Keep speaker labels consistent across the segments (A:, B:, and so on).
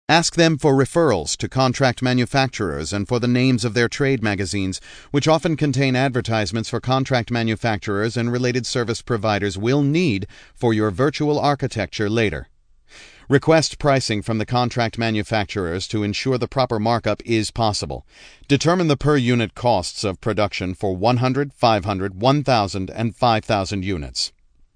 A: Ask them for referrals to contract manufacturers and for the names of their trade magazines, which often contain advertisements for contract manufacturers and related service providers will need for your virtual architecture later. Request pricing from the contract manufacturers to ensure the proper markup is possible. Determine the per-unit costs of production for 100, 500, 1,000, and 5,000 units.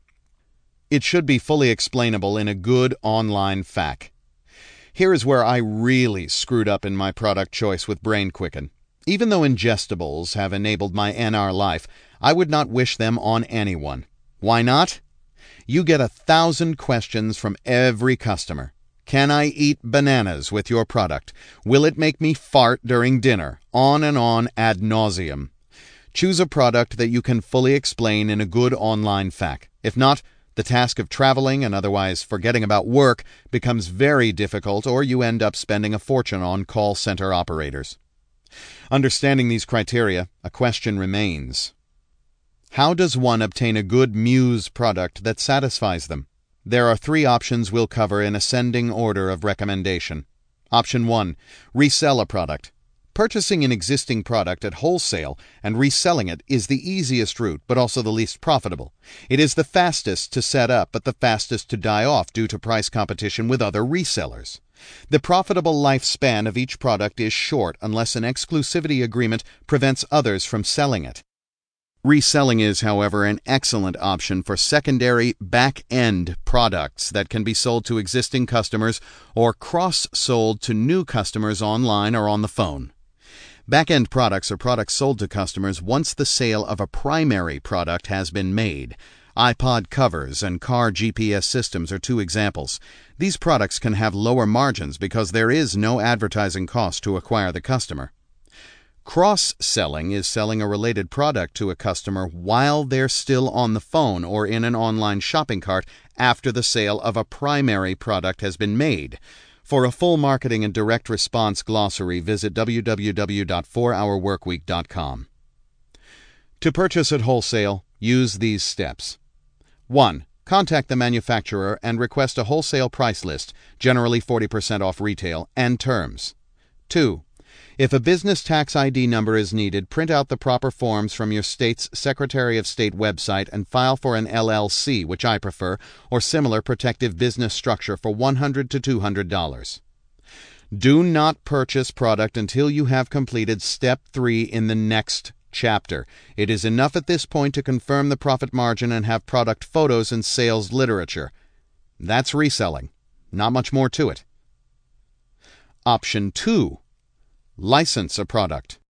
A: It should be fully explainable in a good online FAQ. Here is where I really screwed up in my product choice with BrainQuicken. Even though ingestibles have enabled my NR life, I would not wish them on anyone. Why not? You get 1,000 questions from every customer. Can I eat bananas with your product? Will it make me fart during dinner? On and on ad nauseum. Choose a product that you can fully explain in a good online FAQ. If not, the task of traveling and otherwise forgetting about work becomes very difficult, or you end up spending a fortune on call center operators. Understanding these criteria, a question remains. How does one obtain a good Muse product that satisfies them? There are 3 options we'll cover in ascending order of recommendation. Option 1. Resell a product. Purchasing an existing product at wholesale and reselling it is the easiest route, but also the least profitable. It is the fastest to set up, but the fastest to die off due to price competition with other resellers. The profitable lifespan of each product is short unless an exclusivity agreement prevents others from selling it. Reselling is, however, an excellent option for secondary back-end products that can be sold to existing customers or cross-sold to new customers online or on the phone. Back-end products are products sold to customers once the sale of a primary product has been made. iPod covers and car GPS systems are 2 examples. These products can have lower margins because there is no advertising cost to acquire the customer. Cross-selling is selling a related product to a customer while they're still on the phone or in an online shopping cart after the sale of a primary product has been made. For a full marketing and direct response glossary, visit www.4hourworkweek.com. To purchase at wholesale, use these steps. 1. Contact the manufacturer and request a wholesale price list, generally 40% off retail, and terms. 2. If a business tax ID number is needed, print out the proper forms from your state's Secretary of State website and file for an LLC, which I prefer, or similar protective business structure for $100 to $200. Do not purchase product until you have completed Step 3 in the next chapter. It is enough at this point to confirm the profit margin and have product photos and sales literature. That's reselling. Not much more to it. Option 2. License a product.